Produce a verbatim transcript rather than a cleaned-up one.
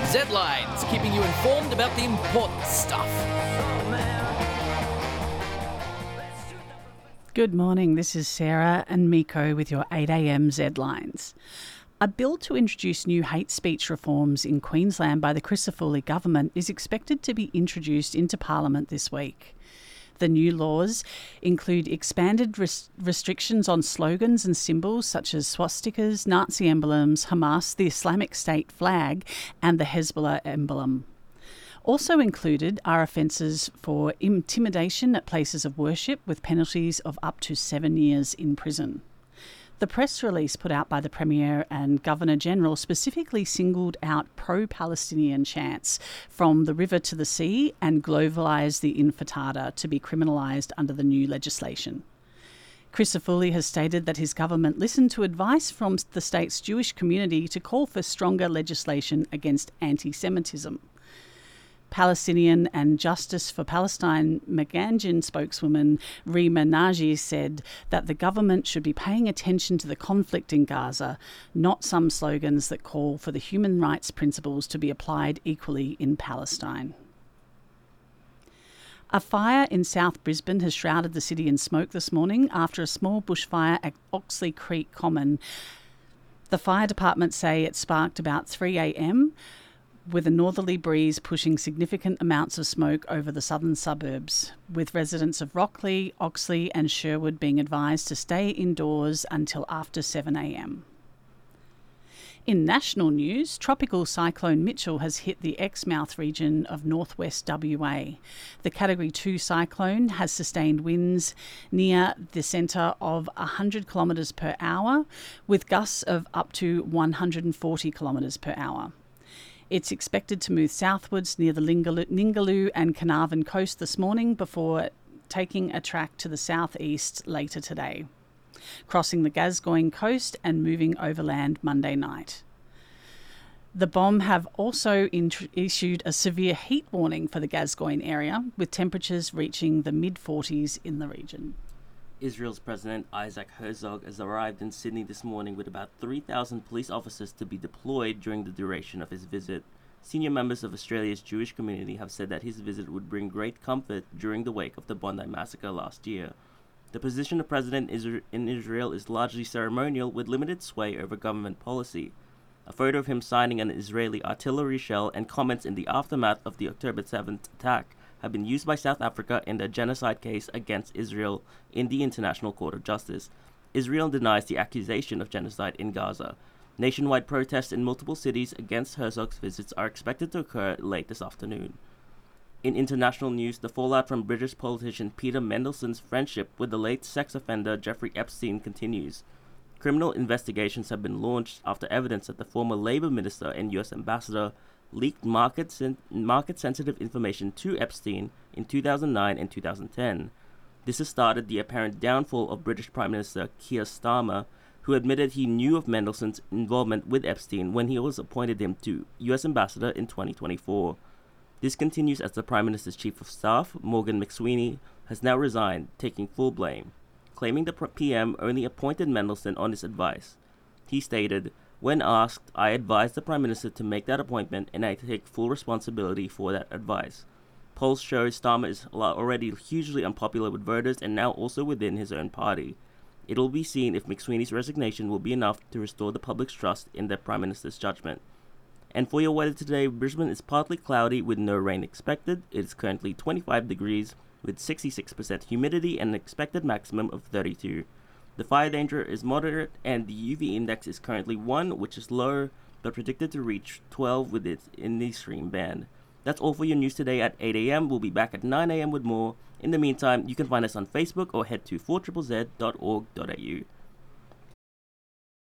Z-Lines, keeping you informed about the important stuff. Good morning, this is Sarah and Miko with your eight a.m. Z-Lines. A bill to introduce new hate speech reforms in Queensland by the Crisafulli government is expected to be introduced into Parliament this week. The new laws include expanded res- restrictions on slogans and symbols such as swastikas, Nazi emblems, Hamas, the Islamic State flag and the Hezbollah emblem. Also included are offences for intimidation at places of worship with penalties of up to seven years in prison. The press release put out by the Premier and Governor-General specifically singled out pro-Palestinian chants from the river to the sea and globalised the intifada to be criminalised under the new legislation. Crisafulli has stated that his government listened to advice from the state's Jewish community to call for stronger legislation against anti-Semitism. Palestinian and Justice for Palestine Maganjan spokeswoman Rima Naji said that the government should be paying attention to the conflict in Gaza, not some slogans that call for the human rights principles to be applied equally in Palestine. A fire in South Brisbane has shrouded the city in smoke this morning after a small bushfire at Oxley Creek Common. The fire department say it sparked about three a.m, with a northerly breeze pushing significant amounts of smoke over the southern suburbs, with residents of Rockley, Oxley and Sherwood being advised to stay indoors until after seven a.m. In national news, Tropical Cyclone Mitchell has hit the Exmouth region of northwest W A. The Category two cyclone has sustained winds near the centre of one hundred kilometres per hour, with gusts of up to one hundred forty kilometres per hour. It's expected to move southwards near the Ningaloo, Ningaloo and Carnarvon coast this morning before taking a track to the southeast later today, crossing the Gascoyne coast and moving overland Monday night. The B O M have also int- issued a severe heat warning for the Gascoyne area, with temperatures reaching the mid forties in the region. Israel's President Isaac Herzog has arrived in Sydney this morning with about three thousand police officers to be deployed during the duration of his visit. Senior members of Australia's Jewish community have said that his visit would bring great comfort during the wake of the Bondi massacre last year. The position of president in Israel is largely ceremonial, with limited sway over government policy. A photo of him signing an Israeli artillery shell and comments in the aftermath of the October seventh attack have been used by South Africa in the genocide case against Israel in the International Court of Justice. Israel denies the accusation of genocide in Gaza. Nationwide protests in multiple cities against Herzog's visits are expected to occur late this afternoon. In international news, the fallout from British politician Peter Mendelssohn's friendship with the late sex offender Jeffrey Epstein continues. Criminal investigations have been launched after evidence that the former Labour minister and U S ambassador leaked market sen- market-sensitive information to Epstein in two thousand nine and two thousand ten. This has started the apparent downfall of British Prime Minister Keir Starmer, who admitted he knew of Mendelssohn's involvement with Epstein when he was appointed him to U S ambassador in twenty twenty-four. This continues as the Prime Minister's Chief of Staff, Morgan McSweeney, has now resigned, taking full blame, claiming the P M only appointed Mendelssohn on his advice. He stated, "When asked, I advised the Prime Minister to make that appointment and I take full responsibility for that advice." Polls show Starmer is already hugely unpopular with voters and now also within his own party. It will be seen if McSweeney's resignation will be enough to restore the public's trust in the Prime Minister's judgment. And for your weather today, Brisbane is partly cloudy with no rain expected. It is currently twenty-five degrees with sixty-six percent humidity and an expected maximum of thirty-two. The fire danger is moderate and the U V index is currently one, which is low, but predicted to reach twelve with it in the extreme band. That's all for your news today at eight a.m. We'll be back at nine a.m. with more. In the meantime, you can find us on Facebook or head to four Z Z Z dot org dot a u.